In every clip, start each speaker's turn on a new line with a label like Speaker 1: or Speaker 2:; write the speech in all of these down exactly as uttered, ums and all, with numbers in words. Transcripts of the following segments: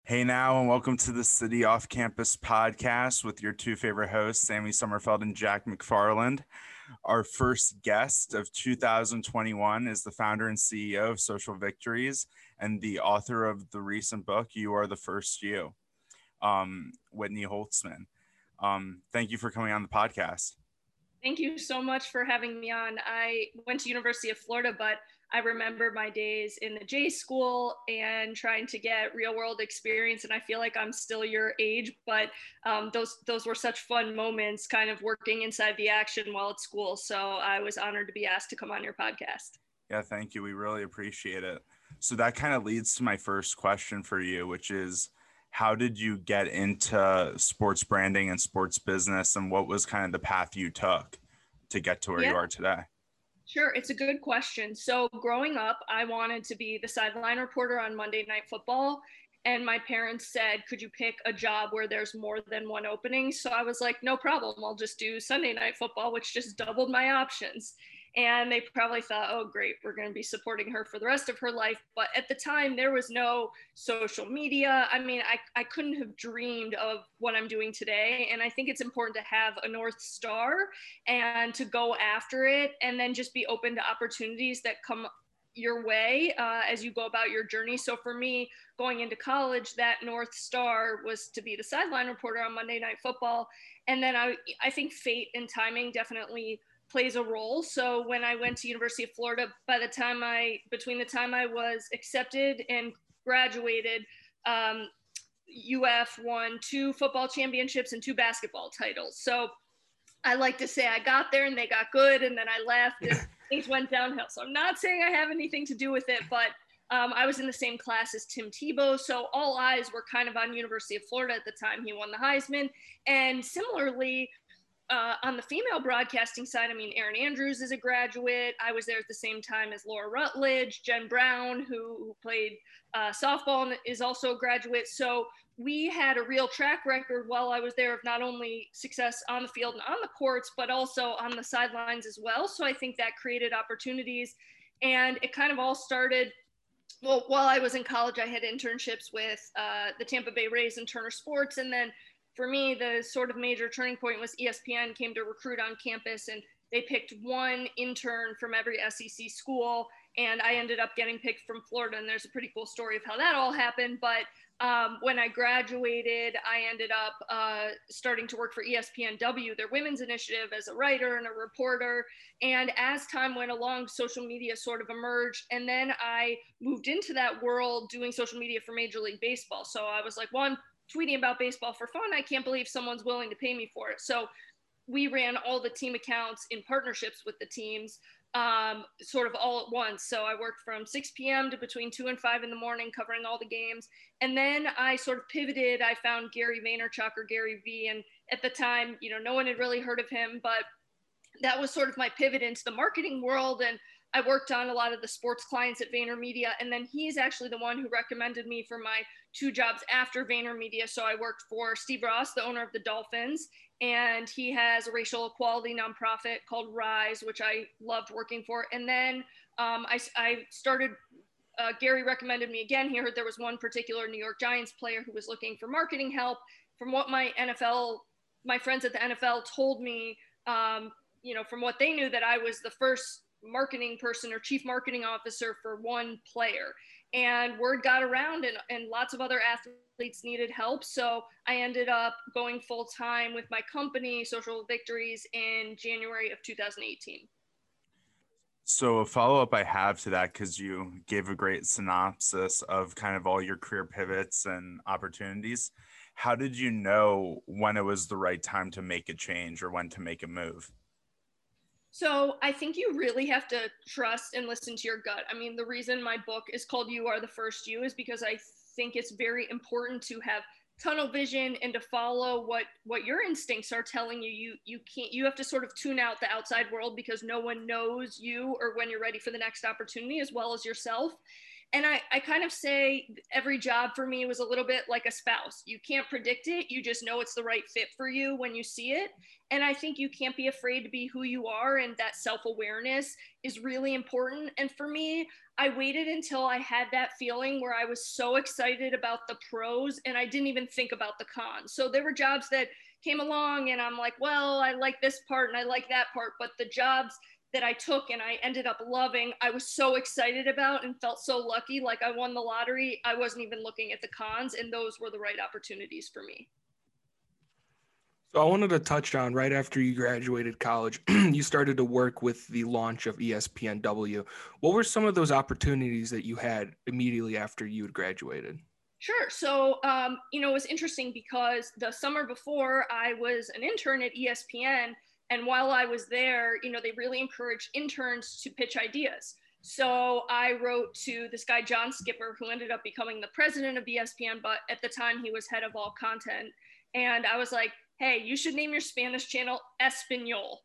Speaker 1: Hey now, and welcome to the City Off Campus podcast with your two favorite hosts, Sammy Sommerfeld and Jack McFarland. Our first guest of two thousand twenty-one is the founder and C E O of Social Victories and the author of the recent book, You Are the First You, um, Whitney Holtzman. Um, thank you for coming on the podcast.
Speaker 2: Thank you so much for having me on. I went to University of Florida, but I remember my days in the J school and trying to get real world experience. And I feel like I'm still your age, but um, those those were such fun moments kind of working inside the action while at school. So I was honored to be asked to come on your podcast.
Speaker 1: Yeah, thank you. We really appreciate it. So that kind of leads to my first question for you, which is, how did you get into sports branding and sports business, and what was kind of the path you took to get to where
Speaker 2: Yeah.
Speaker 1: you are today?
Speaker 2: Sure, it's a good question. So growing up, I wanted to be the sideline reporter on Monday Night Football. And my parents said, could you pick a job where there's more than one opening? So I was like, no problem. I'll just do Sunday Night Football, which just doubled my options. And they probably thought, oh, great, we're going to be supporting her for the rest of her life. But at the time, there was no social media. I mean, I, I couldn't have dreamed of what I'm doing today. And I think it's important to have a North Star and to go after it, and then just be open to opportunities that come your way uh, as you go about your journey. So for me, going into college, that North Star was to be the sideline reporter on Monday Night Football. And then I, I think fate and timing definitely plays a role. So when I went to University of Florida, by the time I, between the time I was accepted and graduated, um, U F won two football championships and two basketball titles. So I like to say I got there and they got good, and then I left and things went downhill. So I'm not saying I have anything to do with it, but um, I was in the same class as Tim Tebow. So all eyes were kind of on University of Florida at the time he won the Heisman. And similarly, uh, on the female broadcasting side, I mean, Erin Andrews is a graduate. I was there at the same time as Laura Rutledge. Jen Brown, who, who played uh, softball, and is also a graduate. So we had a real track record while I was there of not only success on the field and on the courts, but also on the sidelines as well. So I think that created opportunities. And it kind of all started, well, while I was in college, I had internships with uh, the Tampa Bay Rays and Turner Sports. And then for me, the sort of major turning point was E S P N came to recruit on campus, and they picked one intern from every S E C school. And I ended up getting picked from Florida. And there's a pretty cool story of how that all happened. But um, when I graduated, I ended up uh, starting to work for E S P N W, their women's initiative, as a writer and a reporter. And as time went along, social media sort of emerged. And then I moved into that world doing social media for Major League Baseball. So I was like, well, I'm tweeting about baseball for fun. I can't believe someone's willing to pay me for it. So we ran all the team accounts in partnerships with the teams, um, sort of all at once. So I worked from six p.m. to between two and five in the morning, covering all the games. And then I sort of pivoted. I found Gary Vaynerchuk, or Gary V. And at the time, you know, no one had really heard of him, but that was sort of my pivot into the marketing world. And I worked on a lot of the sports clients at VaynerMedia. And then he's actually the one who recommended me for my two jobs after VaynerMedia. So I worked for Steve Ross, the owner of the Dolphins, and he has a racial equality nonprofit called Rise, which I loved working for. And then um, I, I started, uh, Gary recommended me again. He heard there was one particular New York Giants player who was looking for marketing help. From what my N F L, my friends at the N F L told me, um, you know, from what they knew, that I was the first marketing person or chief marketing officer for one player. And word got around, and, and lots of other athletes needed help. So I ended up going full time with my company, Social Victories, in January of two thousand eighteen.
Speaker 1: So a follow-up I have to that, because you gave a great synopsis of kind of all your career pivots and opportunities. How did you know when it was the right time to make a change or when to make a move?
Speaker 2: So I think you really have to trust and listen to your gut. I mean, the reason my book is called You Are the First You is because I think it's very important to have tunnel vision and to follow what what your instincts are telling you. You you can't you have to sort of tune out the outside world, because no one knows you or when you're ready for the next opportunity as well as yourself. And I, I kind of say every job for me was a little bit like a spouse. You can't predict it. You just know it's the right fit for you when you see it. And I think you can't be afraid to be who you are. And that self-awareness is really important. And for me, I waited until I had that feeling where I was so excited about the pros and I didn't even think about the cons. So there were jobs that came along and I'm like, well, I like this part and I like that part. But the jobs that I took and I ended up loving, I was so excited about and felt so lucky, like I won the lottery. I wasn't even looking at the cons, and those were the right opportunities for me.
Speaker 3: So I wanted to touch on right after you graduated college, you started to work with the launch of E S P N W. What were some of those opportunities that you had immediately after you had graduated?
Speaker 2: Sure. So, um, you know, it was interesting because the summer before I was an intern at E S P N. And while I was there, you know, they really encouraged interns to pitch ideas. So I wrote to this guy, John Skipper, who ended up becoming the president of E S P N, but at the time he was head of all content. And I was like, hey, you should name your Spanish channel Espanol.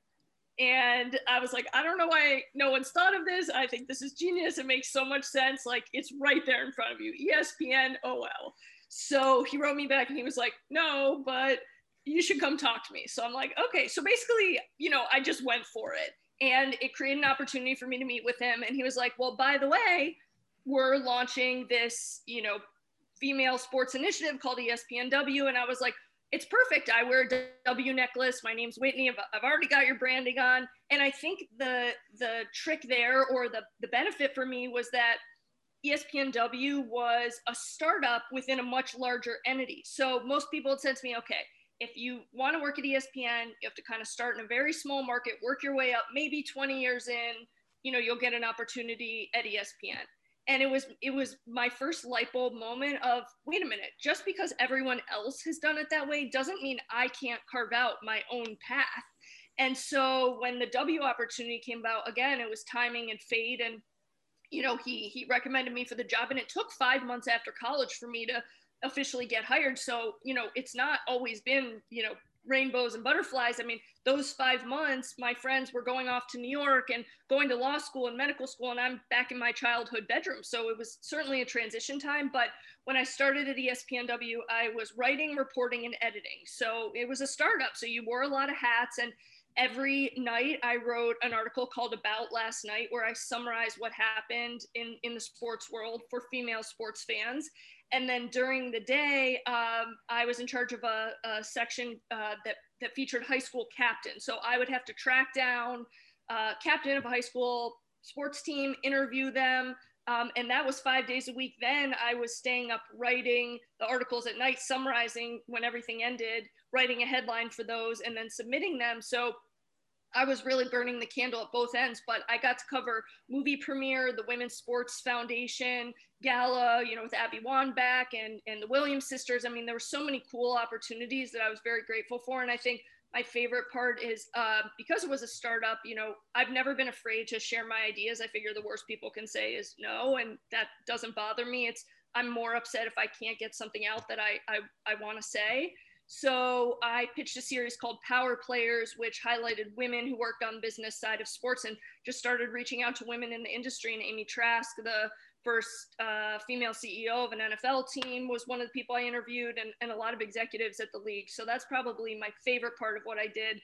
Speaker 2: And I was like, I don't know why no one's thought of this. I think this is genius. It makes so much sense. Like, it's right there in front of you, E S P N O L. So he wrote me back and he was like, no, but you should come talk to me. So I'm like, okay. So basically, you know, I just went for it and it created an opportunity for me to meet with him. And he was like, well, by the way, we're launching this, you know, female sports initiative called E S P N W. And I was like, it's perfect. I wear a W necklace. My name's Whitney. I've, I've already got your branding on. And I think the, the trick there, or the, the benefit for me, was that E S P N W was a startup within a much larger entity. So most people had said to me, okay, if you want to work at E S P N, you have to kind of start in a very small market, work your way up, maybe twenty years in, you know, you'll get an opportunity at E S P N. And it was, it was my first light bulb moment of, wait a minute, just because everyone else has done it that way doesn't mean I can't carve out my own path. And so when the W opportunity came about, again, it was timing and fate. And, you know, he, he recommended me for the job, and it took five months after college for me to officially get hired. So, you know, it's not always been, you know, rainbows and butterflies. I mean, those five months, my friends were going off to New York and going to law school and medical school, and I'm back in my childhood bedroom. So it was certainly a transition time. But when I started at E S P N W, I was writing, reporting, and editing. So it was a startup. So you wore a lot of hats. And every night I wrote an article called About Last Night, where I summarized what happened in, in the sports world for female sports fans. And then during the day, um, I was in charge of a, a section uh, that, that featured high school captains. So I would have to track down uh, captain of a high school sports team, interview them. Um, and that was five days a week. Then I was staying up writing the articles at night, summarizing when everything ended, writing a headline for those, and then submitting them. So I was really burning the candle at both ends, but I got to cover movie premiere, the Women's Sports Foundation gala, you know, with Abby Wambach and, and the Williams sisters. I mean, there were so many cool opportunities that I was very grateful for. And I think my favorite part is uh, because it was a startup, you know, I've never been afraid to share my ideas. I figure the worst people can say is no, and that doesn't bother me. It's, I'm more upset if I can't get something out that I, I, I want to say. So I pitched a series called Power Players, which highlighted women who worked on the business side of sports and just started reaching out to women in the industry. And Amy Trask, the first uh, female C E O of an N F L team, was one of the people I interviewed, and, and a lot of executives at the league. So that's probably my favorite part of what I did.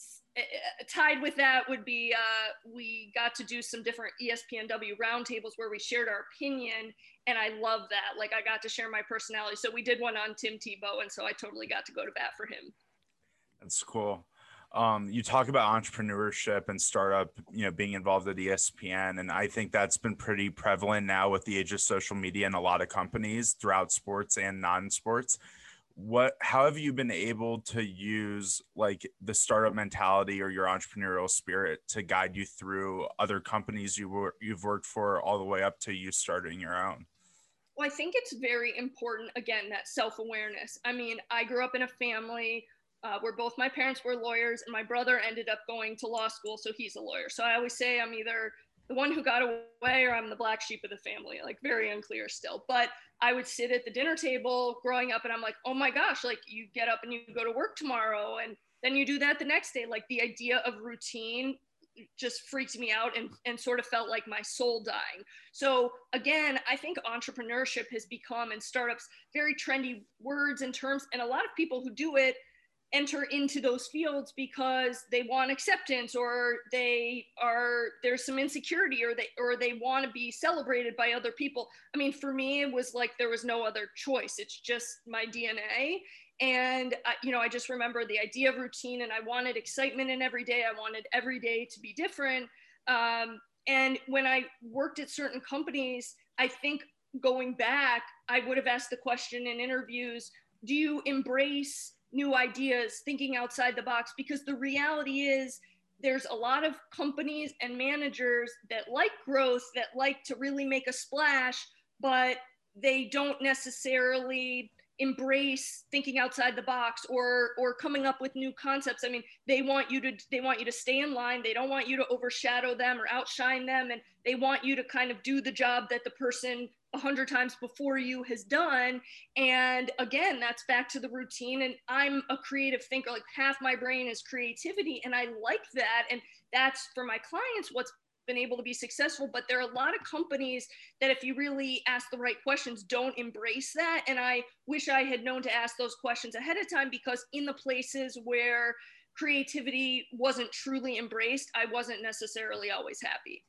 Speaker 2: Tied with that would be uh, we got to do some different E S P N W roundtables where we shared our opinion, and I love that. Like, I got to share my personality. So we did one on Tim Tebow, and so I totally got to go to bat for him.
Speaker 1: That's cool. Um, you talk about entrepreneurship and startup, you know, being involved at E S P N, and I think that's been pretty prevalent now with the age of social media and a lot of companies throughout sports and non-sports. What, how have you been able to use like the startup mentality or your entrepreneurial spirit to guide you through other companies you were, you've worked for all the way up to you starting your own?
Speaker 2: Well, I think it's very important, again, that self-awareness. I mean, I grew up in a family uh, where both my parents were lawyers, and my brother ended up going to law school, so he's a lawyer. So I always say I'm either the one who got away or I'm the black sheep of the family, like very unclear still. But I would sit at the dinner table growing up and I'm like, oh my gosh, like you get up and you go to work tomorrow and then you do that the next day. Like the idea of routine just freaked me out and, and sort of felt like my soul dying. So again, I think entrepreneurship has become, in startups, very trendy words and terms. And a lot of people who do it enter into those fields because they want acceptance, or they are, there's some insecurity, or they, or they want to be celebrated by other people. I mean, for me, it was like, there was no other choice. It's just my D N A. And, uh, you know, I just remember the idea of routine, and I wanted excitement in every day. I wanted every day to be different. Um, and when I worked at certain companies, I think going back, I would have asked the question in interviews, do you embrace new ideas, thinking outside the box? Because the reality is, there's a lot of companies and managers that like growth, that like to really make a splash, but they don't necessarily embrace thinking outside the box, or or coming up with new concepts. I mean, they want you to they want you to stay in line. They don't want you to overshadow them or outshine them, and they want you to kind of do the job that the person a hundred times before you has done. And again, that's back to the routine. And I'm a creative thinker. Like, half my brain is creativity, and I like that. And that's, for my clients, what's been able to be successful. But there are a lot of companies that, if you really ask the right questions, don't embrace that. And I wish I had known to ask those questions ahead of time, because in the places where creativity wasn't truly embraced, I wasn't necessarily always happy.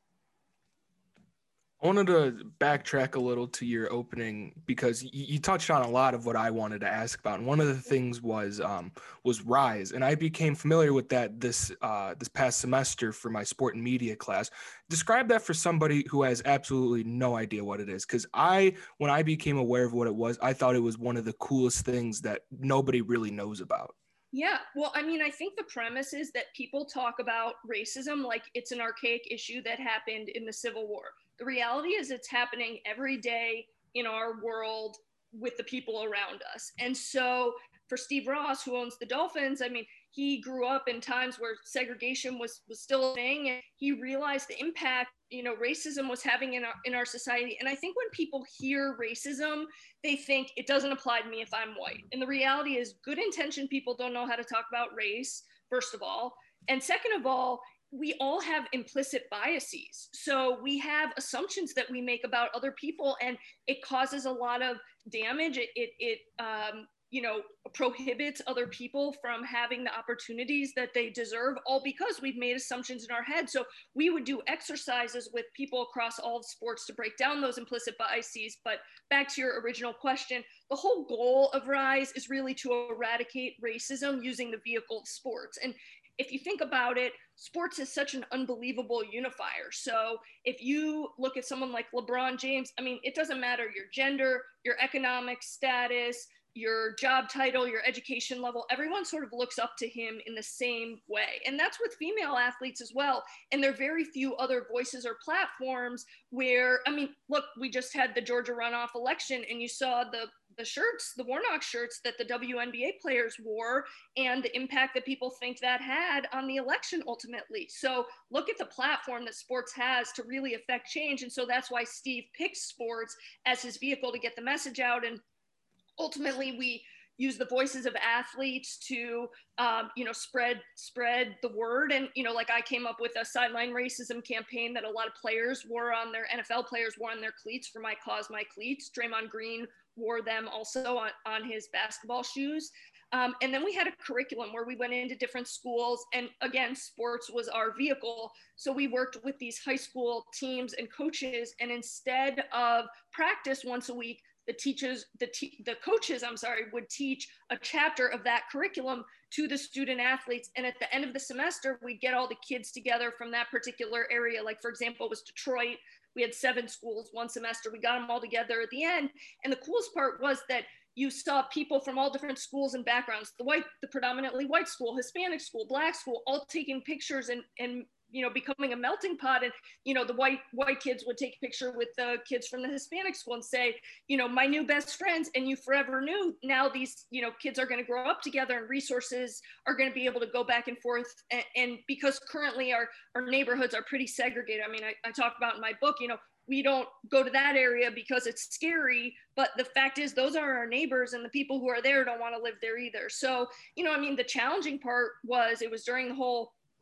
Speaker 3: I wanted to backtrack a little to your opening, because you, you touched on a lot of what I wanted to ask about. And one of the things was um, was Rise, and I became familiar with that this uh, this past semester for my sport and media class. Describe that for somebody who has absolutely no idea what it is, because I, when I became aware of what it was, I thought it was one of the coolest things that nobody really knows about.
Speaker 2: Yeah, well, I mean, I think the premise is that people talk about racism like it's an archaic issue that happened in the Civil War. The reality is, it's happening every day in our world with the people around us. And so for Steve Ross, who owns the Dolphins, I mean, he grew up in times where segregation was, was still a thing, and he realized the impact, you know, racism was having in our, in our society. And I think when people hear racism, they think it doesn't apply to me if I'm white. And the reality is, good intentioned people don't know how to talk about race, first of all. And second of all, we all have implicit biases. So we have assumptions that we make about other people, and it causes a lot of damage. It, it, it um, you know, prohibits other people from having the opportunities that they deserve, all because we've made assumptions in our head. So we would do exercises with people across all of sports to break down those implicit biases. But back to your original question, the whole goal of Rise is really to eradicate racism using the vehicle of sports. And if you think about it, sports is such an unbelievable unifier. So if you look at someone like LeBron James, I mean, it doesn't matter your gender, your economic status, your job title, your education level, everyone sort of looks up to him in the same way. And that's with female athletes as well. And there are very few other voices or platforms where, I mean, look, we just had the Georgia runoff election, and you saw the the shirts, the Warnock shirts that the W N B A players wore, and the impact that people think that had on the election ultimately. So look at the platform that sports has to really affect change. And so that's why Steve picks sports as his vehicle to get the message out. And ultimately, we use the voices of athletes to, um, you know, spread spread the word. And, you know, like I came up with a sideline racism campaign that a lot of players wore on their, N F L players wore on their cleats for My Cause, My Cleats. Draymond Green wore them also on, on his basketball shoes. Um, and then we had a curriculum where we went into different schools. And again, sports was our vehicle. So we worked with these high school teams and coaches. And instead of practice once a week, the teachers, the, te- the coaches, I'm sorry, would teach a chapter of that curriculum to the student athletes. And at the end of the semester, we'd get all the kids together from that particular area. Like, for example, it was Detroit. We had seven schools one semester. We got them all together at the end. And the coolest part was that you saw people from all different schools and backgrounds, the white, the predominantly white school, Hispanic school, Black school, all taking pictures and, and, you know, becoming a melting pot. And, you know, the white, white kids would take a picture with the kids from the Hispanic school and say, you know, my new best friends, and you forever knew. Now these, you know, kids are going to grow up together, and resources are going to be able to go back and forth. And, and because currently our, our neighborhoods are pretty segregated. I mean, I, I talk about in my book, you know, we don't go to that area because it's scary, but the fact is those are our neighbors, and the people who are there don't want to live there either. So, you know, I mean, the challenging part was, it was during the whole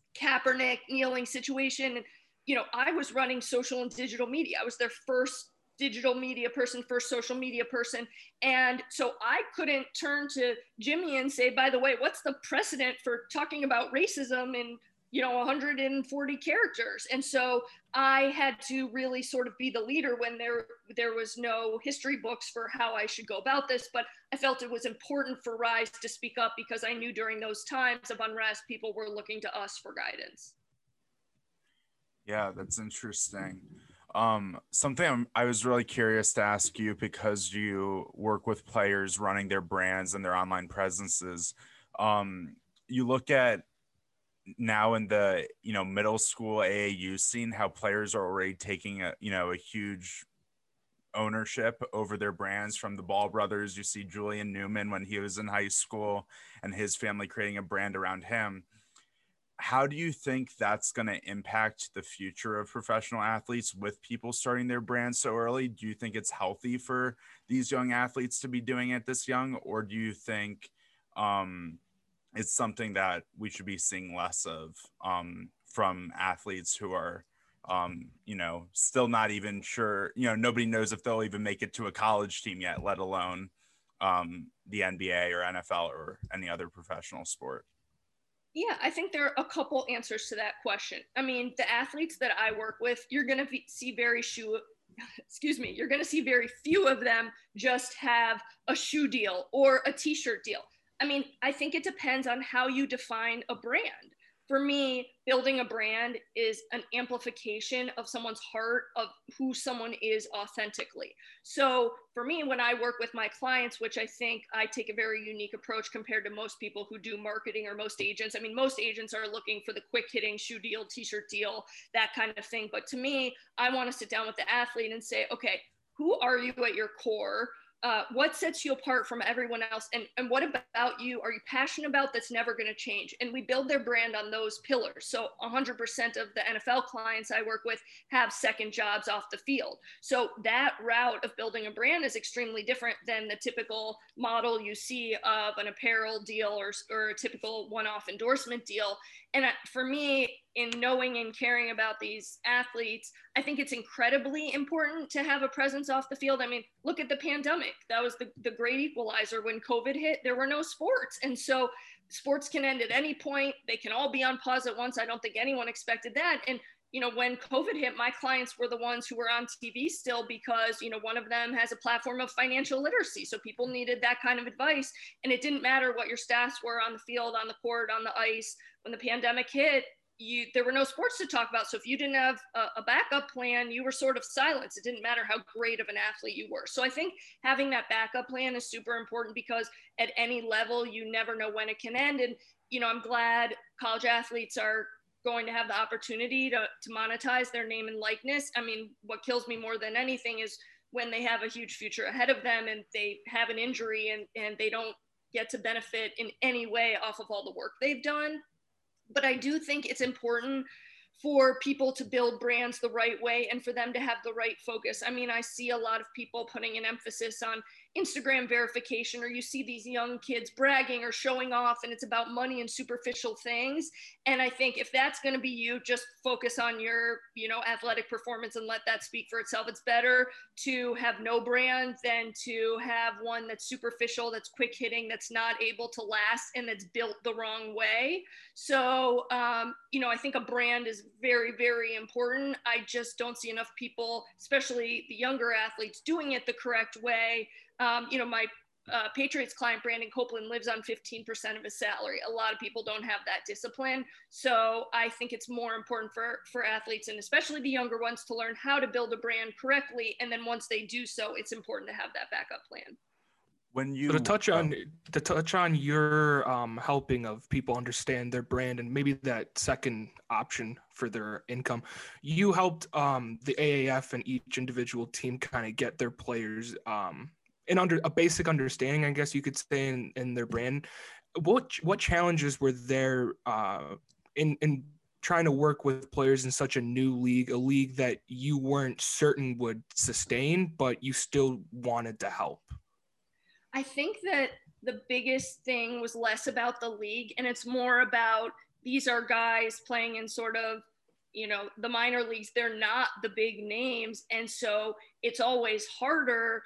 Speaker 2: Kaepernick kneeling situation. And, you know, I was running social and digital media. I was their first digital media person, first social media person. And so I couldn't turn to Jimmy and say, by the way, what's the precedent for talking about racism in, you know, one hundred forty characters? And so I had to really sort of be the leader when there, there was no history books for how I should go about this. But I felt it was important for Rise to speak up because I knew during those times of unrest, people were looking to us for guidance.
Speaker 1: Yeah, that's interesting. Um, something I'm, I was really curious to ask you, because you work with players running their brands and their online presences. Um, you look at now in the, you know, middle school A A U scene, how players are already taking a, you know, a huge ownership over their brands. From the Ball brothers, you see Julian Newman when he was in high school and his family creating a brand around him. How do you think that's going to impact the future of professional athletes with people starting their brands so early? Do you think it's healthy for these young athletes to be doing it this young? Or do you think um, it's something that we should be seeing less of um, from athletes who are, um, you know, still not even sure, you know, nobody knows if they'll even make it to a college team yet, let alone um, the N B A or N F L or any other professional sport?
Speaker 2: Yeah, I think there are a couple answers to that question. I mean, the athletes that I work with, you're going to see very shoe, excuse me, you're going to see very few of them just have a shoe deal or a t-shirt deal. I mean, I think it depends on how you define a brand. For me, building a brand is an amplification of someone's heart, of who someone is authentically. So for me, when I work with my clients, which I think I take a very unique approach compared to most people who do marketing or most agents. I mean, most agents are looking for the quick hitting shoe deal, t-shirt deal, that kind of thing. But to me, I want to sit down with the athlete and say, okay, who are you at your core? Uh, what sets you apart from everyone else? And, and what about you are you passionate about that's never going to change? And we build their brand on those pillars. So one hundred percent of the N F L clients I work with have second jobs off the field. So that route of building a brand is extremely different than the typical model you see of an apparel deal or, or a typical one-off endorsement deal. And for me, in knowing and caring about these athletes, I think it's incredibly important to have a presence off the field. I mean, look at the pandemic. That was the, the great equalizer. When COVID hit, there were no sports. And so sports can end at any point. They can all be on pause at once. I don't think anyone expected that. And, you know, when COVID hit, my clients were the ones who were on T V still because, you know, one of them has a platform of financial literacy. So people needed that kind of advice. And it didn't matter what your stats were on the field, on the court, on the ice. When the pandemic hit, You, there were no sports to talk about. So if you didn't have a, a backup plan, you were sort of silenced. It didn't matter how great of an athlete you were. So I think having that backup plan is super important because at any level, you never know when it can end. And, you know, I'm glad college athletes are going to have the opportunity to, to monetize their name and likeness. I mean, what kills me more than anything is when they have a huge future ahead of them and they have an injury and, and they don't get to benefit in any way off of all the work they've done. But I do think it's important for people to build brands the right way and for them to have the right focus. I mean, I see a lot of people putting an emphasis on Instagram verification, or you see these young kids bragging or showing off, and it's about money and superficial things. And I think if that's going to be you, just focus on your, you know, athletic performance and let that speak for itself. It's better to have no brand than to have one that's superficial, that's quick hitting, that's not able to last, and that's built the wrong way. So, um, you know, I think a brand is very, very important. I just don't see enough people, especially the younger athletes, doing it the correct way. Um, you know, my uh, Patriots client, Brandon Copeland, lives on fifteen percent of his salary. A lot of people don't have that discipline. So I think it's more important for, for athletes, and especially the younger ones, to learn how to build a brand correctly. And then once they do so, it's important to have that backup plan.
Speaker 1: When you
Speaker 3: so to touch on to touch on your um, helping of people understand their brand and maybe that second option for their income, you helped um, the A A F and each individual team kind of get their players um, in under a basic understanding, I guess you could say, in, in their brand. What what challenges were there uh, in in trying to work with players in such a new league, a league that you weren't certain would sustain, but you still wanted to help?
Speaker 2: I think that the biggest thing was less about the league, and it's more about these are guys playing in sort of, you know, the minor leagues. They're not the big names. And so it's always harder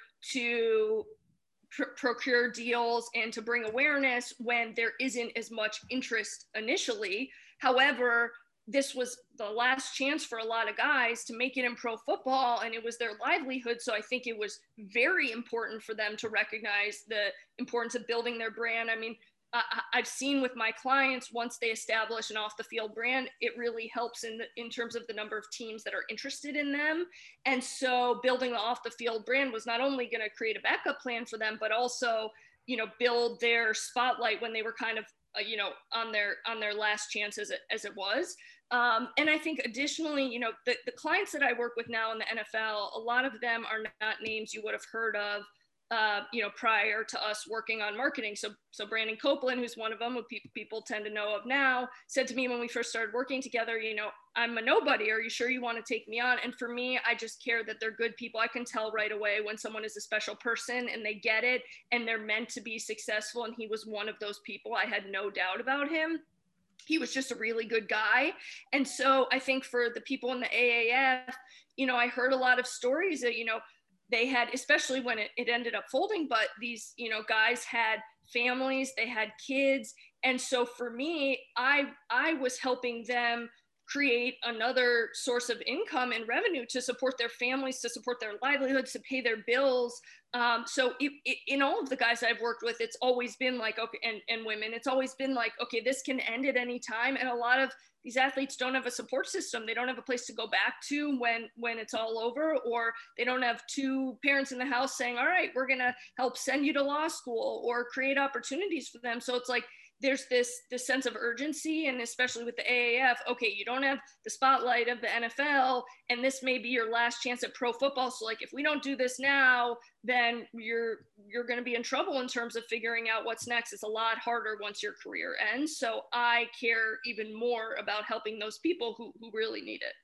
Speaker 2: to pr- procure deals and to bring awareness when there isn't as much interest initially. However, this was the last chance for a lot of guys to make it in pro football, and it was their livelihood. So I think it was very important for them to recognize the importance of building their brand. I mean, I've seen with my clients, once they establish an off the field brand, it really helps in the, in terms of the number of teams that are interested in them. And so building the off the field brand was not only going to create a backup plan for them, but also, you know, build their spotlight when they were kind of, uh, you know, on their, on their last chance as it, as it was. Um, and I think additionally, you know, the, the clients that I work with now in the N F L, a lot of them are not names you would have heard of, uh, you know, prior to us working on marketing. So, so Brandon Copeland, who's one of them, who pe- people tend to know of now, said to me when we first started working together, you know, I'm a nobody. Are you sure you want to take me on? And for me, I just care that they're good people. I can tell right away when someone is a special person and they get it and they're meant to be successful. And he was one of those people. I had no doubt about him. He was just a really good guy. And so I think for the people in the A A F, you know, I heard a lot of stories that, you know, they had, especially when it, it ended up folding, but these, you know, guys had families, they had kids. And so for me, I, I was helping them create another source of income and revenue to support their families, to support their livelihoods, to pay their bills. Um, so it, it, in all of the guys I've worked with, it's always been like, okay, and, and women, it's always been like, okay, this can end at any time. And a lot of these athletes don't have a support system. They don't have a place to go back to when, when it's all over, or they don't have two parents in the house saying, all right, we're going to help send you to law school or create opportunities for them. So it's like, there's this, this sense of urgency, and especially with the A A F, okay, you don't have the spotlight of the N F L, and this may be your last chance at pro football. So like, if we don't do this now, then you're, you're going to be in trouble in terms of figuring out what's next. It's a lot harder once your career ends. So I care even more about helping those people who, who really need it.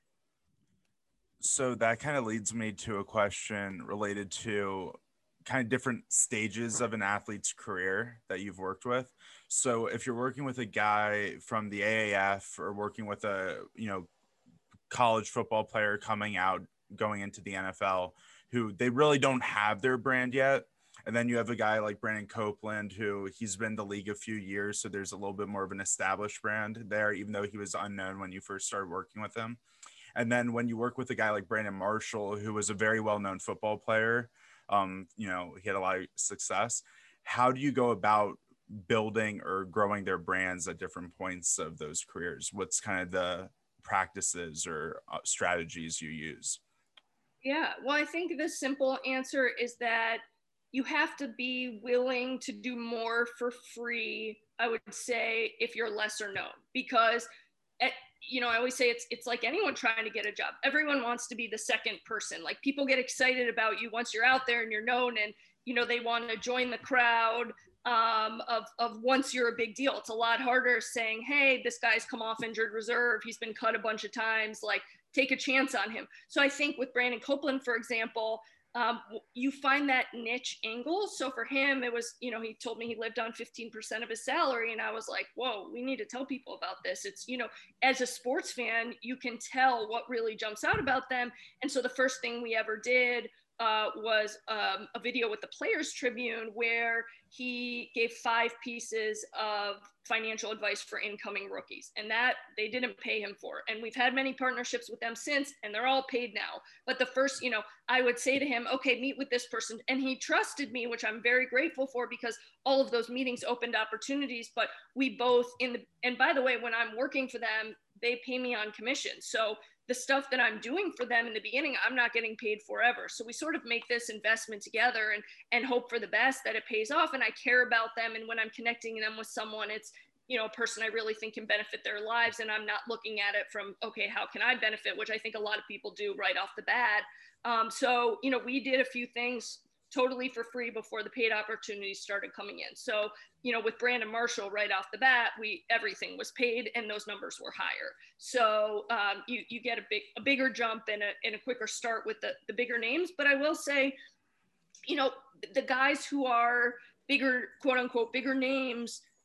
Speaker 1: So that kind of leads me to a question related to kind of different stages of an athlete's career that you've worked with. So if you're working with a guy from the A A F or working with a, you know, college football player coming out, going into the N F L, who they really don't have their brand yet. And then you have a guy like Brandon Copeland, who he's been in the league a few years. So there's a little bit more of an established brand there, even though he was unknown when you first started working with him. And then when you work with a guy like Brandon Marshall, who was a very well-known football player, um, you know, he had a lot of success. How do you go about building or growing their brands at different points of those careers? What's kind of the practices or uh, strategies you use?
Speaker 2: Yeah, well, I think the simple answer is that you have to be willing to do more for free, I would say, if you're lesser known. Because, at, you know, I always say it's it's like anyone trying to get a job. Everyone wants to be the second person. Like, people get excited about you once you're out there and you're known, and, you know, they want to join the crowd um, of, of once you're a big deal. It's a lot harder saying, hey, this guy's come off injured reserve. He's been cut a bunch of times. Like, take a chance on him. So I think with Brandon Copeland, for example, um, you find that niche angle. So for him, it was, you know, he told me he lived on fifteen percent of his salary. And I was like, whoa, we need to tell people about this. It's, you know, as a sports fan, you can tell what really jumps out about them. And so the first thing we ever did Uh, was um, a video with the Players Tribune where he gave five pieces of financial advice for incoming rookies, and that they didn't pay him for. And we've had many partnerships with them since, and they're all paid now. But the first, you know, I would say to him, okay, meet with this person. And he trusted me, which I'm very grateful for, because all of those meetings opened opportunities. But we both in the, and by the way, when I'm working for them, they pay me on commission. So the stuff that I'm doing for them in the beginning, I'm not getting paid forever. So we sort of make this investment together and, and hope for the best that it pays off. And I care about them. And when I'm connecting them with someone, it's, you know, a person I really think can benefit their lives. And I'm not looking at it from, okay, how can I benefit? Which I think a lot of people do right off the bat. Um, so, you know, we did a few things totally for free before the paid opportunities started coming in. So, you know, with Brandon Marshall right off the bat, we, everything was paid and those numbers were higher. So um, you, you get a big, a bigger jump and a, and a quicker start with the, the bigger names. But I will say, you know, the guys who are bigger, quote unquote, bigger names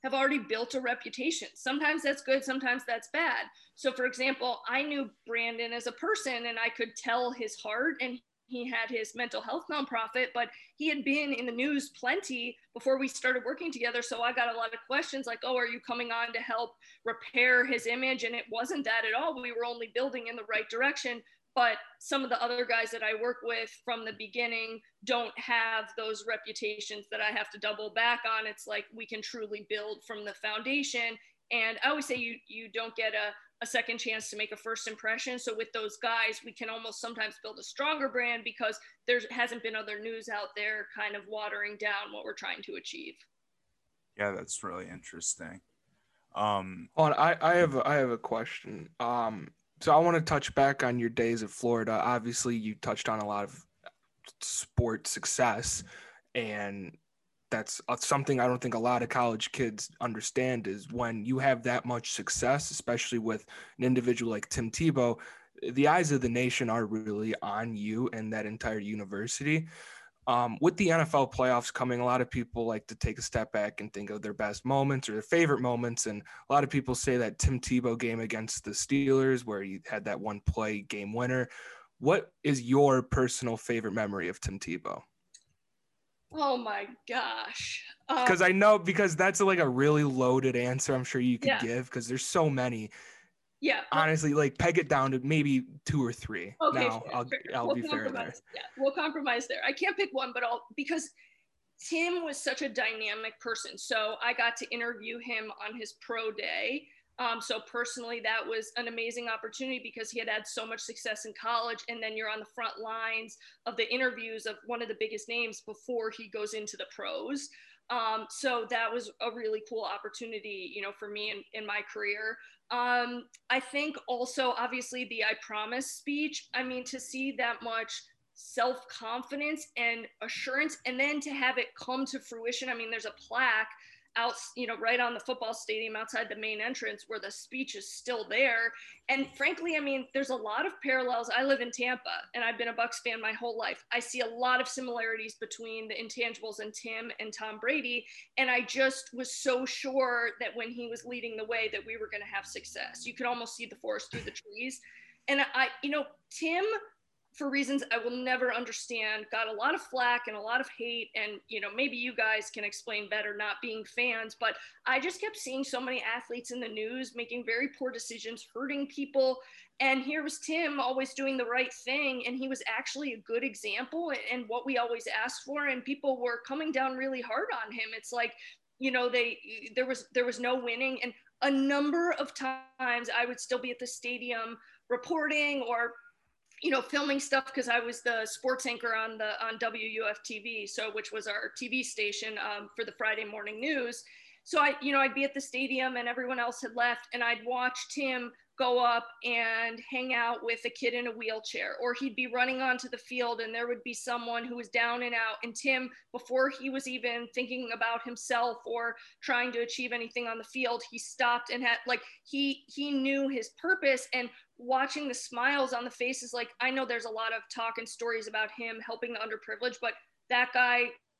Speaker 2: have already built a reputation. Sometimes that's good, sometimes that's bad. So for example, I knew Brandon as a person and I could tell his heart, and he had his mental health nonprofit, but he had been in the news plenty before we started working together. So I got a lot of questions like, oh, are you coming on to help repair his image? And it wasn't that at all. We were only building in the right direction. But some of the other guys that I work with from the beginning don't have those reputations that I have to double back on. It's like we can truly build from the foundation. And I always say you you don't get a, a second chance to make a first impression. So with those guys, we can almost sometimes build a stronger brand because there hasn't been other news out there kind of watering down what we're trying to achieve.
Speaker 1: Yeah, that's really interesting. Um,
Speaker 3: Hold on, I, I have a, I have a question. Um, so I want to touch back on your days at Florida. Obviously, you touched on a lot of sport success, and that's something I don't think a lot of college kids understand is when you have that much success, especially with an individual like Tim Tebow, the eyes of the nation are really on you and that entire university. Um, with the N F L playoffs coming, a lot of people like to take a step back and think of their best moments or their favorite moments. And a lot of people say that Tim Tebow game against the Steelers, where he had that one play game winner. What is your personal favorite memory of Tim Tebow?
Speaker 2: Oh my gosh.
Speaker 3: Because um, I know, because that's like a really loaded answer I'm sure you could
Speaker 2: yeah.
Speaker 3: give, because there's so many.
Speaker 2: Yeah.
Speaker 3: Honestly, like peg it down to maybe two or three.
Speaker 2: Okay,
Speaker 3: now
Speaker 2: fair,
Speaker 3: I'll,
Speaker 2: fair.
Speaker 3: I'll
Speaker 2: we'll
Speaker 3: be fair there.
Speaker 2: Yeah, we'll compromise there. I can't pick one, but I'll, because Tim was such a dynamic person. So I got to interview him on his pro day. Um, so personally, that was an amazing opportunity because he had had so much success in college. And then you're on the front lines of the interviews of one of the biggest names before he goes into the pros. Um, so that was a really cool opportunity, you know, for me in, in my career. Um, I think also, obviously, the I Promise speech. I mean, to see that much self-confidence and assurance, and then to have it come to fruition. I mean, there's a plaque out, you know, right on the football stadium outside the main entrance where the speech is still there. And frankly, I mean, there's a lot of parallels. I live in Tampa and I've been a Bucs fan my whole life. I see a lot of similarities between the intangibles and Tim and Tom Brady. And I just was so sure that when he was leading the way that we were going to have success. You could almost see the forest through the trees. And I, you know, Tim, for reasons I will never understand, got a lot of flack and a lot of hate. And, you know, maybe you guys can explain better not being fans, but I just kept seeing so many athletes in the news making very poor decisions, hurting people. And here was Tim always doing the right thing. And he was actually a good example and what we always asked for. And people were coming down really hard on him. It's like, you know, they, there was, there was no winning. And a number of times I would still be at the stadium reporting or you know, filming stuff because I was the sports anchor on the on W U F T V, so which was our T V station um, for the Friday morning news. So I, you know, I'd be at the stadium and everyone else had left, and I'd watch Tim go up and hang out with a kid in a wheelchair, or he'd be running onto the field and there would be someone who was down and out. And Tim, before he was even thinking about himself or trying to achieve anything on the field, he stopped and had like he he knew his purpose. And watching the smiles on the faces, like I know there's a lot of talk and stories about him helping the underprivileged, but that guy,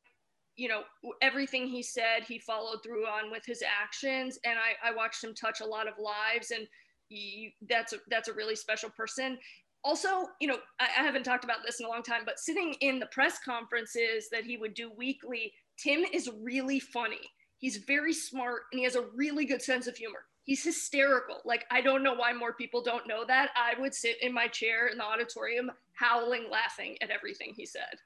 Speaker 2: you know, everything he said, he followed through on with his actions. And I, I watched him touch a lot of lives, and he, that's a, that's a really special person. Also, you know, I, I haven't talked about this in a long time, but sitting in the press conferences that he would do weekly, Tim is really funny. He's very smart and he has a really good sense of humor. He's hysterical. Like, I don't know why more people don't know that. I would sit in my chair in the auditorium howling, laughing at everything he said.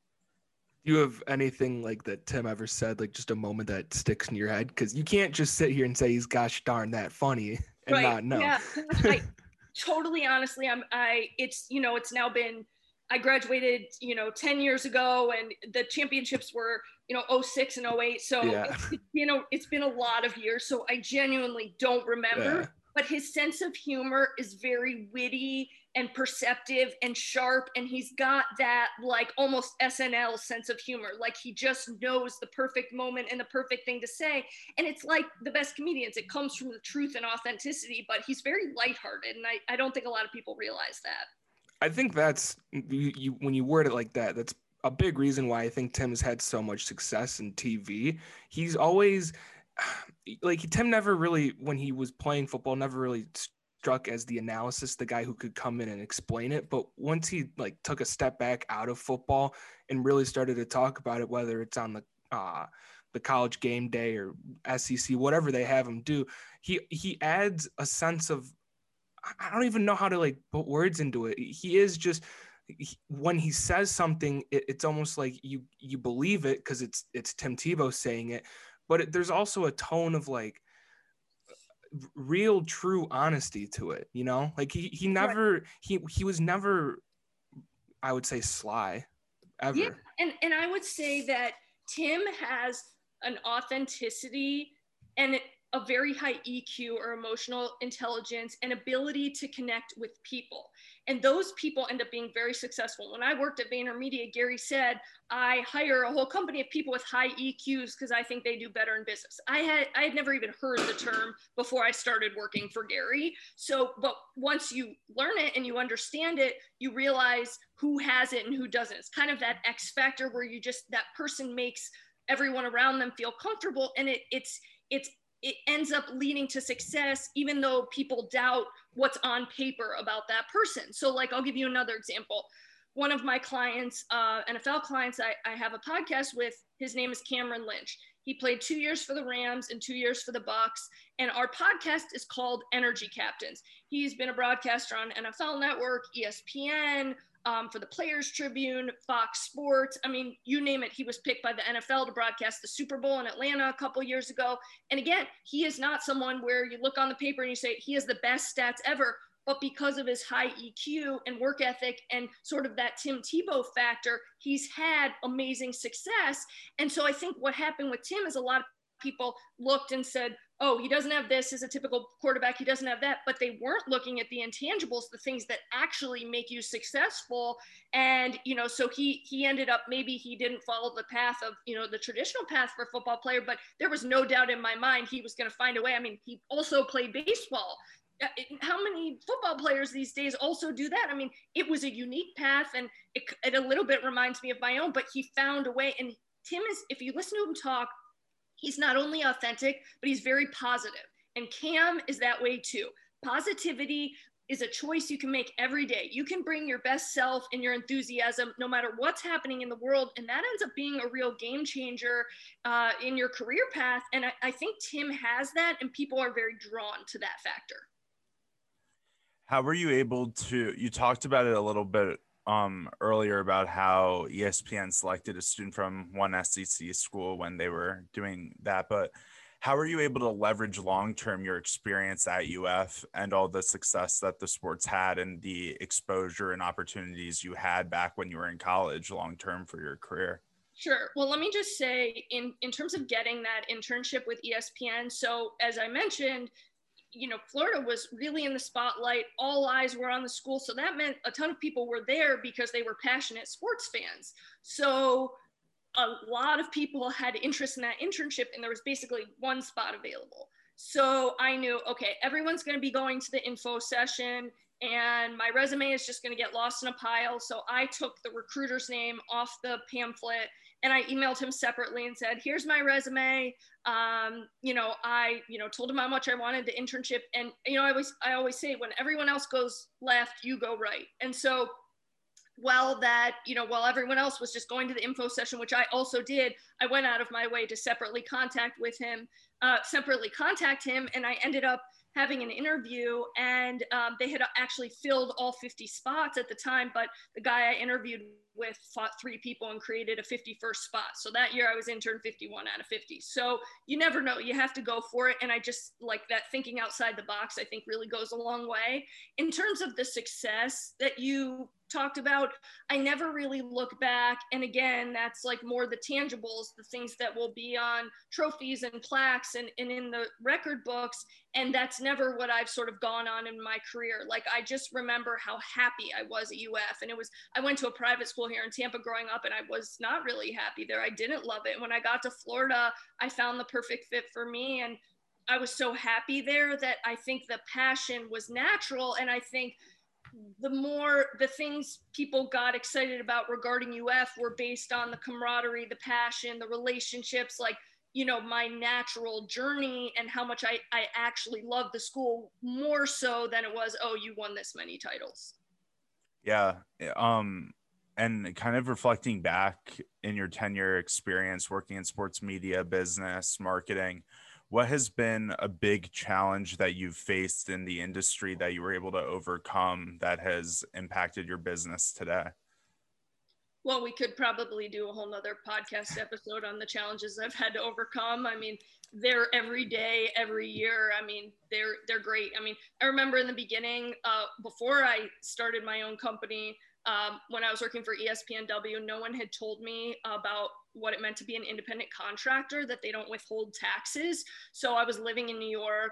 Speaker 3: Do you have anything like that Tim ever said, like just a moment that sticks in your head? Because you can't just sit here and say he's gosh darn that funny and
Speaker 2: right.
Speaker 3: not know.
Speaker 2: Yeah, I, totally honestly, I'm, I, it's, you know, it's now been, I graduated, you know, ten years ago, and the championships were, you know, oh six and oh eight. So,
Speaker 3: yeah.
Speaker 2: it's, you know, it's been a lot of years. So I genuinely don't remember,
Speaker 3: yeah.
Speaker 2: but his sense of humor is very witty and perceptive and sharp. And he's got that like almost S N L sense of humor. Like he just knows the perfect moment and the perfect thing to say. And it's like the best comedians, it comes from the truth and authenticity, but he's very lighthearted. And I, I don't think a lot of people realize that.
Speaker 3: I think that's you, you when you word it like that, that's a big reason why I think Tim has had so much success in T V. He's always like Tim never really, when he was playing football, never really struck as the analysis, the guy who could come in and explain it. But once he like took a step back out of football and really started to talk about it, whether it's on the uh, the college game day or S E C, whatever they have him do, he he adds a sense of, I don't even know how to like put words into it. He is just, he, when he says something, it, it's almost like you you believe it because it's it's Tim Tebow saying it. But it, there's also a tone of like real, true honesty to it. You know, like he he never he he was never, I would say, sly ever.
Speaker 2: Yeah, and and I would say that Tim has an authenticity and a very high E Q or emotional intelligence and ability to connect with people. And those people end up being very successful. When I worked at VaynerMedia, Gary said, I hire a whole company of people with high E Qs because I think they do better in business. I had I had never even heard the term before I started working for Gary. So, but once you learn it and you understand it, you realize who has it and who doesn't. It's kind of that X factor where you just, that person makes everyone around them feel comfortable. And it it's it's it ends up leading to success, even though people doubt what's on paper about that person. So like, I'll give you another example. One of my clients, uh, N F L clients, I, I have a podcast with, his name is Cameron Lynch. He played two years for the Rams and two years for the Bucks. And our podcast is called Energy Captains. He's been a broadcaster on N F L Network, E S P N, Um, for the Players Tribune, Fox Sports. I mean, you name it. He was picked by the N F L to broadcast the Super Bowl in Atlanta a couple years ago. And again, he is not someone where you look on the paper and you say he has the best stats ever, but because of his high E Q and work ethic and sort of that Tim Tebow factor, he's had amazing success. And so I think what happened with Tim is a lot of people looked and said, oh, he doesn't have this as a typical quarterback, he doesn't have that, but they weren't looking at the intangibles, the things that actually make you successful. And, you know, so he he ended up, maybe he didn't follow the path of, you know, the traditional path for a football player, but there was no doubt in my mind he was going to find a way. I mean, he also played baseball. How many football players these days also do that? I mean, it was a unique path, and it, it a little bit reminds me of my own, but he found a way. And Tim is, if you listen to him talk, he's not only authentic, but he's very positive. And Cam is that way too. Positivity is a choice you can make every day. You can bring your best self and your enthusiasm no matter what's happening in the world. And that ends up being a real game changer uh, in your career path. And I, I think Tim has that, and people are very drawn to that factor.
Speaker 1: How were you able to, you talked about it a little bit um, earlier about how E S P N selected a student from one S E C school when they were doing that, but how are you able to leverage long-term your experience at U F and all the success that the sports had and the exposure and opportunities you had back when you were in college long-term for your career?
Speaker 2: Sure. Well, let me just say in, in terms of getting that internship with E S P N, so as I mentioned, you know, Florida was really in the spotlight. All eyes were on the school. So that meant a ton of people were there because they were passionate sports fans. So a lot of people had interest in that internship, and there was basically one spot available. So I knew, okay, everyone's going to be going to the info session, and my resume is just going to get lost in a pile. So I took the recruiter's name off the pamphlet, and I emailed him separately and said, here's my resume. Um, you know, I, you know, told him how much I wanted the internship. And, you know, I always, I always say, when everyone else goes left, you go right. And so while that, you know, while everyone else was just going to the info session, which I also did, I went out of my way to separately contact with him, uh, separately contact him. And I ended up having an interview, and um, they had actually filled all fifty spots at the time, but the guy I interviewed with fought three people and created a fifty-first spot. So that year I was intern fifty-one out of fifty. So you never know, you have to go for it. And I just like that thinking outside the box, I think really goes a long way. In terms of the success that you talked about, I never really look back. And again, that's like more the tangibles, the things that will be on trophies and plaques and, and in the record books. And that's never what I've sort of gone on in my career. Like, I just remember how happy I was at U F. And it was, I went to a private school here in Tampa growing up, and I was not really happy there. I didn't love it. And when I got to Florida, I found the perfect fit for me. And I was so happy there that I think the passion was natural. And I think the more the things people got excited about regarding U F were based on the camaraderie, the passion, the relationships. Like, you know, my natural journey and how much I, I actually love the school more so than it was, oh, you won this many titles.
Speaker 1: Yeah. Um, and kind of reflecting back in your ten-year experience working in sports media, business, marketing, what has been a big challenge that you've faced in the industry that you were able to overcome that has impacted your business today?
Speaker 2: Well, we could probably do a whole nother podcast episode on the challenges I've had to overcome. I mean, they're every day, every year. I mean, they're they're great. I mean, I remember in the beginning, uh, before I started my own company, um, when I was working for E S P N W, no one had told me about what it meant to be an independent contractor, that they don't withhold taxes. So I was living in New York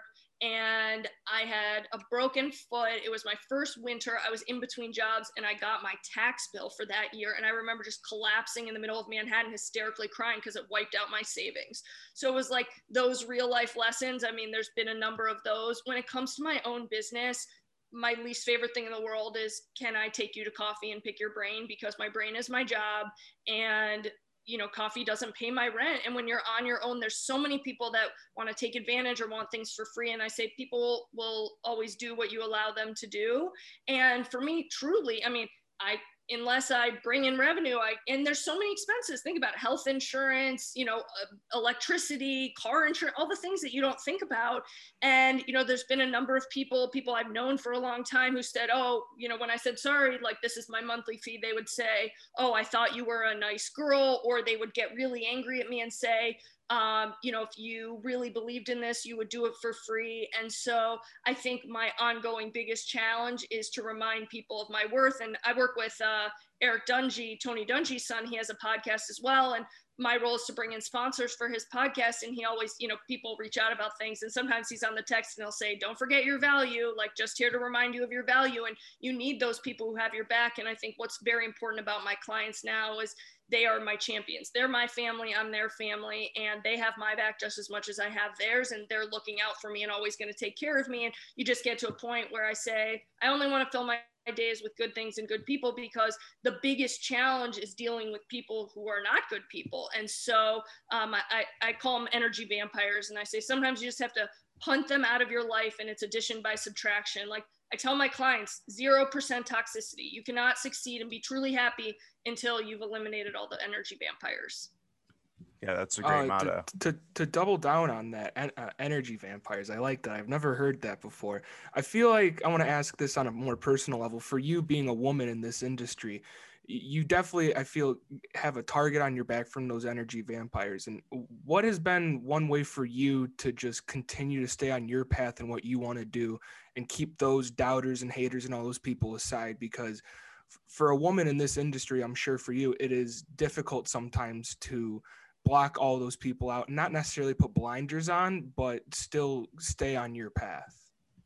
Speaker 2: and I had a broken foot. It was my first winter. I was in between jobs and I got my tax bill for that year. And I remember just collapsing in the middle of Manhattan, hysterically crying because it wiped out my savings. So it was like those real life lessons. I mean, there's been a number of those. When it comes to my own business, my least favorite thing in the world is, can I take you to coffee and pick your brain? Because my brain is my job, and you know, coffee doesn't pay my rent. And when you're on your own, there's so many people that want to take advantage or want things for free. And I say, people will always do what you allow them to do. And for me, truly, I mean, I, unless I bring in revenue, I, and there's so many expenses. Think about health insurance, you know, uh, electricity, car insurance, all the things that you don't think about. And, you know, there's been a number of people, people I've known for a long time who said, oh, you know, when I said, sorry, like this is my monthly fee, they would say, oh, I thought you were a nice girl. Or they would get really angry at me and say, Um, you know, if you really believed in this, you would do it for free. And so I think my ongoing biggest challenge is to remind people of my worth. And I work with uh, Eric Dungy, Tony Dungy's son. He has a podcast as well. And my role is to bring in sponsors for his podcast. And he always, you know, people reach out about things. And sometimes he's on the text and he'll say, don't forget your value, like just here to remind you of your value. And you need those people who have your back. And I think what's very important about my clients now is they are my champions. They're my family. I'm their family. And they have my back just as much as I have theirs. And they're looking out for me and always going to take care of me. And you just get to a point where I say, I only want to fill my days with good things and good people, because the biggest challenge is dealing with people who are not good people. And so um, I, I call them energy vampires. And I say, sometimes you just have to punt them out of your life, and it's addition by subtraction. Like I tell my clients, zero percent toxicity. You cannot succeed and be truly happy until you've eliminated all the energy vampires.
Speaker 1: Yeah, that's a great
Speaker 3: uh,
Speaker 1: motto.
Speaker 3: To, to to double down on that, en- uh, energy vampires, I like that. I've never heard that before. I feel like I want to ask this on a more personal level. For you being a woman in this industry, you definitely, I feel, have a target on your back from those energy vampires. And what has been one way for you to just continue to stay on your path and what you want to do, and keep those doubters and haters and all those people aside? Because for a woman in this industry, I'm sure for you, it is difficult sometimes to block all those people out, not necessarily put blinders on, but still stay on your path.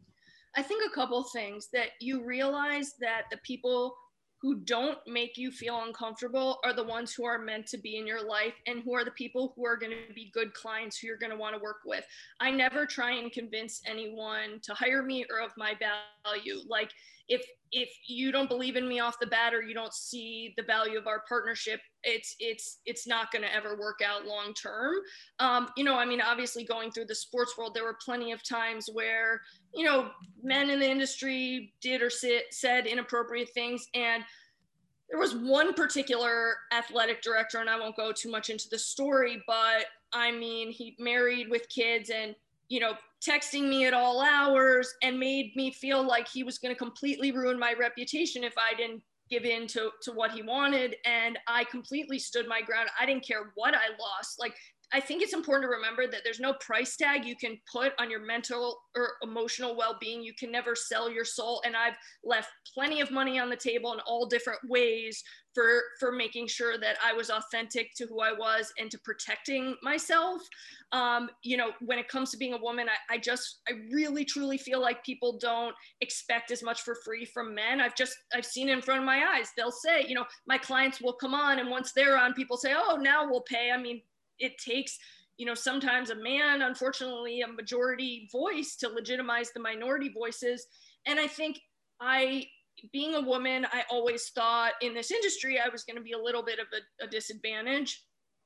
Speaker 2: I think a couple things, that you realize that the people who don't make you feel uncomfortable are the ones who are meant to be in your life, and who are the people who are going to be good clients who you're going to want to work with. I never try and convince anyone to hire me or of my value. Like if if you don't believe in me off the bat, or you don't see the value of our partnership, it's it's it's not going to ever work out long term. Um, you know, I mean, obviously going through the sports world, there were plenty of times where, you know, men in the industry did or sit, said inappropriate things. And there was one particular athletic director, and I won't go too much into the story, but I mean, he married with kids and, you know, texting me at all hours, and made me feel like he was going to completely ruin my reputation if I didn't give in to, to what he wanted. And I completely stood my ground. I didn't care what I lost. Like, I think it's important to remember that there's no price tag you can put on your mental or emotional well-being. You can never sell your soul. And I've left plenty of money on the table in all different ways for, for making sure that I was authentic to who I was and to protecting myself. Um, you know, when it comes to being a woman, I, I just, I really, truly feel like people don't expect as much for free from men. I've just, I've seen it in front of my eyes. They'll say, you know, my clients will come on, and once they're on, people say, oh, now we'll pay. I mean, it takes, you know, sometimes a man, unfortunately, a majority voice to legitimize the minority voices. And I think I, being a woman, I always thought in this industry, I was going to be a little bit of a, a disadvantage.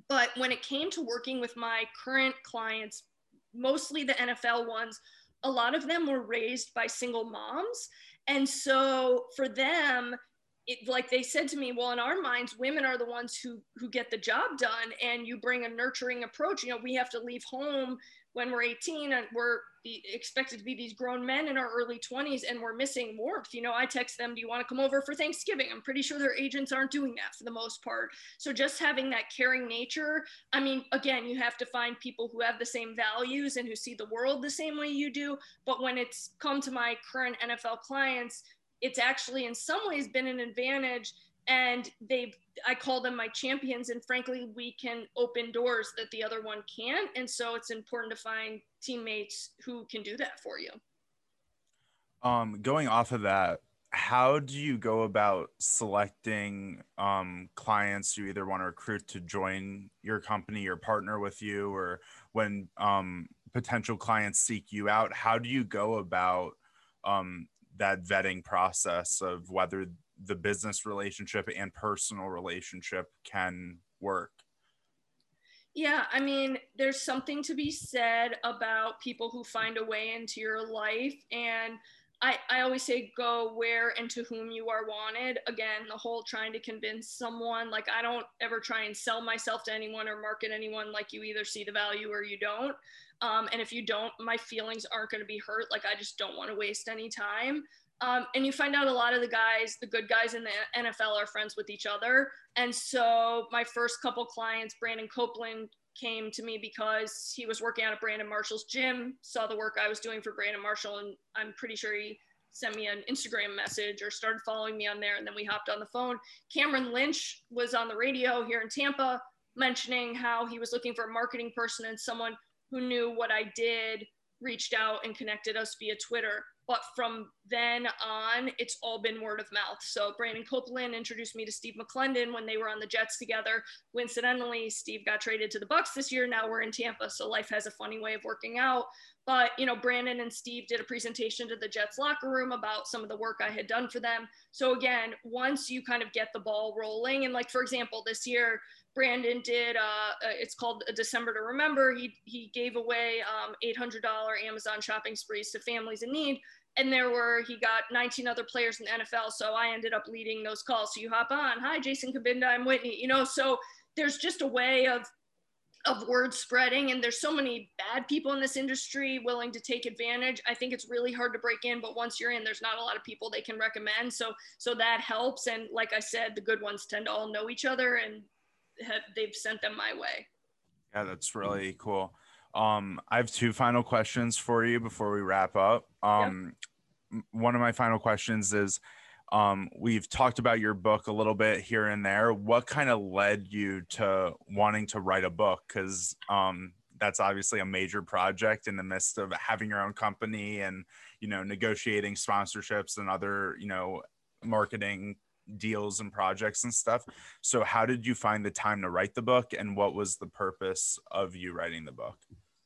Speaker 2: But when it came to working with my current clients, mostly the N F L ones, a lot of them were raised by single moms. And so for them, it, like they said to me, well, in our minds, women are the ones who who get the job done, and you bring a nurturing approach. You know, we have to leave home when we're eighteen and we're expected to be these grown men in our early twenties, and we're missing warmth. You know, I text them, do you want to come over for Thanksgiving? I'm pretty sure their agents aren't doing that for the most part. So just having that caring nature, I mean, again, you have to find people who have the same values and who see the world the same way you do. But when it's come to my current N F L clients, it's actually in some ways been an advantage, and they've, I call them my champions, and frankly, we can open doors that the other one can't. And so it's important to find teammates who can do that for you.
Speaker 1: Um, going off of that, how do you go about selecting um, clients you either want to recruit to join your company or partner with you, or when um, potential clients seek you out? How do you go about um, that vetting process of whether the business relationship and personal relationship can work?
Speaker 2: Yeah, I mean, there's something to be said about people who find a way into your life. And I, I always say go where and to whom you are wanted. Again, the whole trying to convince someone, like I don't ever try and sell myself to anyone or market anyone. Like you either see the value or you don't. Um, and if you don't, my feelings aren't going to be hurt. Like I just don't want to waste any time. Um, and you find out a lot of the guys, the good guys in the N F L are friends with each other. And so my first couple clients, Brandon Copeland, came to me because he was working out at Brandon Marshall's gym, saw the work I was doing for Brandon Marshall, and I'm pretty sure he sent me an Instagram message or started following me on there, and then we hopped on the phone. Cameron Lynch was on the radio here in Tampa mentioning how he was looking for a marketing person, and someone who knew what I did reached out and connected us via Twitter. But from then on, it's all been word of mouth. So Brandon Copeland introduced me to Steve McClendon when they were on the Jets together. Coincidentally, Steve got traded to the Bucs this year. Now we're in Tampa. So life has a funny way of working out. But, you know, Brandon and Steve did a presentation to the Jets locker room about some of the work I had done for them. So again, once you kind of get the ball rolling, and like, for example, this year, Brandon did, uh, it's called a December to Remember. He, he gave away um, eight hundred dollars Amazon shopping sprees to families in need. And there were, he got nineteen other players in the N F L. So I ended up leading those calls. So you hop on, hi, Jason Kabinda, I'm Whitney, you know, so there's just a way of, of word spreading. And there's so many bad people in this industry willing to take advantage. I think it's really hard to break in, but once you're in, there's not a lot of people they can recommend. So, so that helps. And like I said, the good ones tend to all know each other, and have, they've sent them my way.
Speaker 1: Yeah, that's really cool. Um, I have two final questions for you before we wrap up. Um, yep. One of my final questions is, um, we've talked about your book a little bit here and there. What kind of led you to wanting to write a book? Because um, that's obviously a major project in the midst of having your own company and, you know, negotiating sponsorships and other, you know, marketing deals and projects and stuff. So how did you find the time to write the book, and what was the purpose of you writing the book?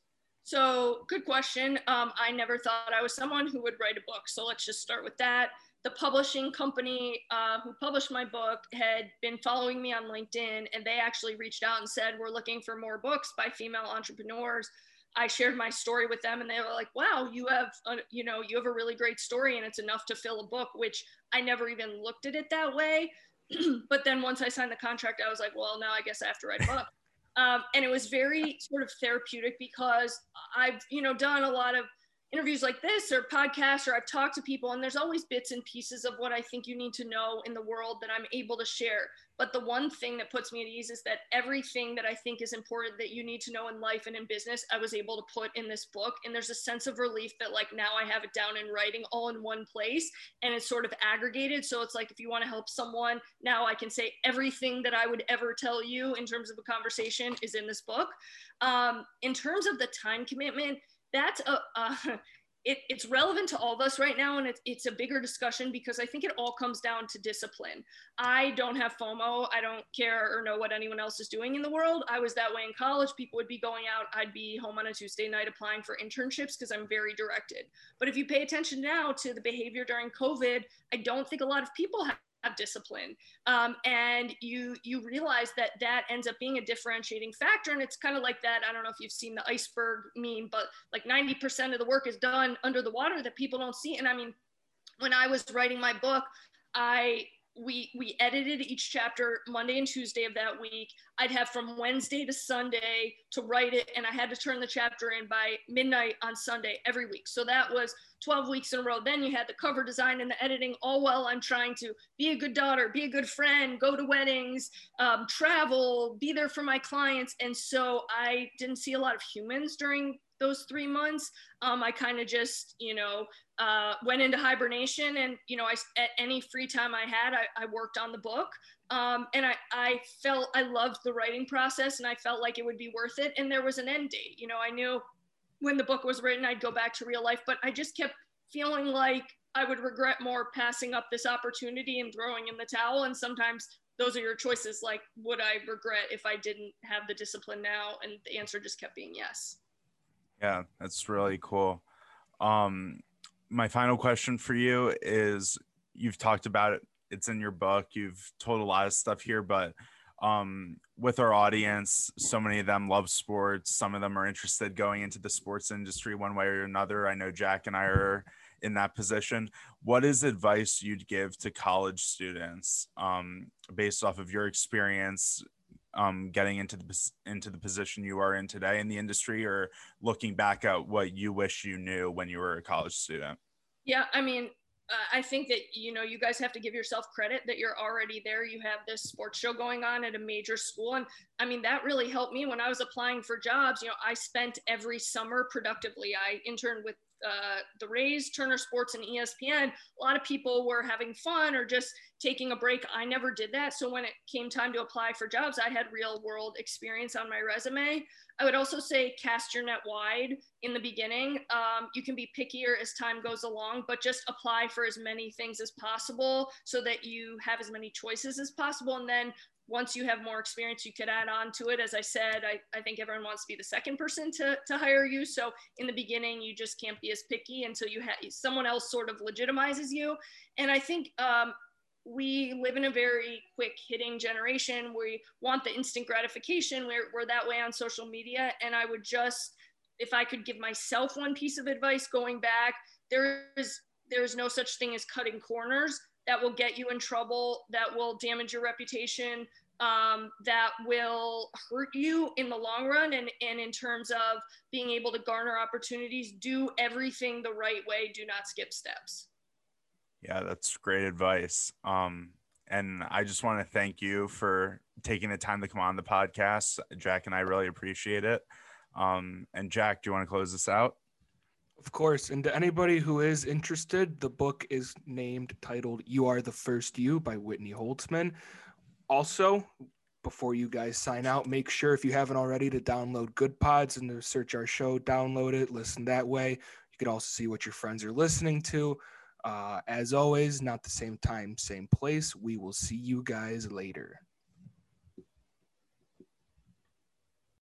Speaker 2: So good question. Um, I never thought I was someone who would write a book. So let's just start with that. The publishing company uh, who published my book had been following me on LinkedIn, and they actually reached out and said, we're looking for more books by female entrepreneurs. I shared my story with them, and they were like, wow, you have, a, you know, you have a really great story, and it's enough to fill a book, which I never even looked at it that way. But then once I signed the contract, I was like, well, now I guess I have to write a book. Um, and it was very sort of therapeutic, because I've, you know, done a lot of interviews like this or podcasts, or I've talked to people, and there's always bits and pieces of what I think you need to know in the world that I'm able to share. But the one thing that puts me at ease is that everything that I think is important that you need to know in life and in business, I was able to put in this book. And there's a sense of relief that, like, now I have it down in writing all in one place, and it's sort of aggregated. So it's like, if you want to help someone, now I can say everything that I would ever tell you in terms of a conversation is in this book. Um, in terms of the time commitment, that's a, uh, it, it's relevant to all of us right now. And it's, it's a bigger discussion, because I think it all comes down to discipline. I don't have FOMO. I don't care or know what anyone else is doing in the world. I was that way in college. People would be going out. I'd be home on a Tuesday night applying for internships, because I'm very directed. But if you pay attention now to the behavior during COVID, I don't think a lot of people have have discipline. Um, and you you realize that that ends up being a differentiating factor. And it's kind of like that. I don't know if you've seen the iceberg meme, but like ninety percent of the work is done under the water that people don't see. And I mean, when I was writing my book, I we we edited each chapter Monday and Tuesday of that week. I'd have from Wednesday to Sunday to write it, and I had to turn the chapter in by midnight on Sunday every week. So that was twelve weeks in a row. Then you had the cover design and the editing, all while I'm trying to be a good daughter, be a good friend, go to weddings, um, travel, be there for my clients. And so I didn't see a lot of humans during those three months. Um, I kind of just, you know, uh, went into hibernation, and, you know, I, at any free time I had, I, I worked on the book. Um, and I, I felt, I loved the writing process, and I felt like it would be worth it. And there was an end date. You know, I knew when the book was written, I'd go back to real life, but I just kept feeling like I would regret more passing up this opportunity and throwing in the towel. And sometimes those are your choices. Like, would I regret if I didn't have the discipline now? And the answer just kept being yes.
Speaker 1: Yeah, that's really cool. Um, my final question for you is, you've talked about it, it's in your book, you've told a lot of stuff here, but um, with our audience, so many of them love sports. Some of them are interested going into the sports industry one way or another. I know Jack and I are in that position. What is advice you'd give to college students um, based off of your experience um, getting into the into the position you are in today in the industry, or looking back at what you wish you knew when you were a college student?
Speaker 2: Yeah, I mean, uh, I think that, you know, you guys have to give yourself credit that you're already there. You have this sports show going on at a major school. And I mean, that really helped me when I was applying for jobs. You know, I spent every summer productively. I interned with uh, the Rays, Turner Sports, and E S P N. A lot of people were having fun or just taking a break. I never did that. So when it came time to apply for jobs, I had real world experience on my resume. I would also say cast your net wide in the beginning. Um, you can be pickier as time goes along, but just apply for as many things as possible so that you have as many choices as possible. And then once you have more experience, you could add on to it. As I said, I, I think everyone wants to be the second person to, to hire you. So in the beginning, you just can't be as picky until you have someone else sort of legitimizes you. And I think um, we live in a very quick hitting generation. We want the instant gratification. We're, we're that way on social media. And I would just, if I could give myself one piece of advice going back, there is, there is no such thing as cutting corners. That will get you in trouble, that will damage your reputation, um, that will hurt you in the long run. And, and in terms of being able to garner opportunities, do everything the right way. Do not skip steps.
Speaker 1: Yeah, that's great advice. Um, and I just want to thank you for taking the time to come on the podcast. Jack and I really appreciate it. Um, and Jack, do you want to close this out?
Speaker 3: Of course. And to anybody who is interested, the book is named, titled You Are the First You by Whitney Holtzman. Also, before you guys sign out, make sure, if you haven't already, to download Good Pods and to search our show, download it, listen that way. You can also see what your friends are listening to. Uh, as always, not the same time, same place. We will see you guys later.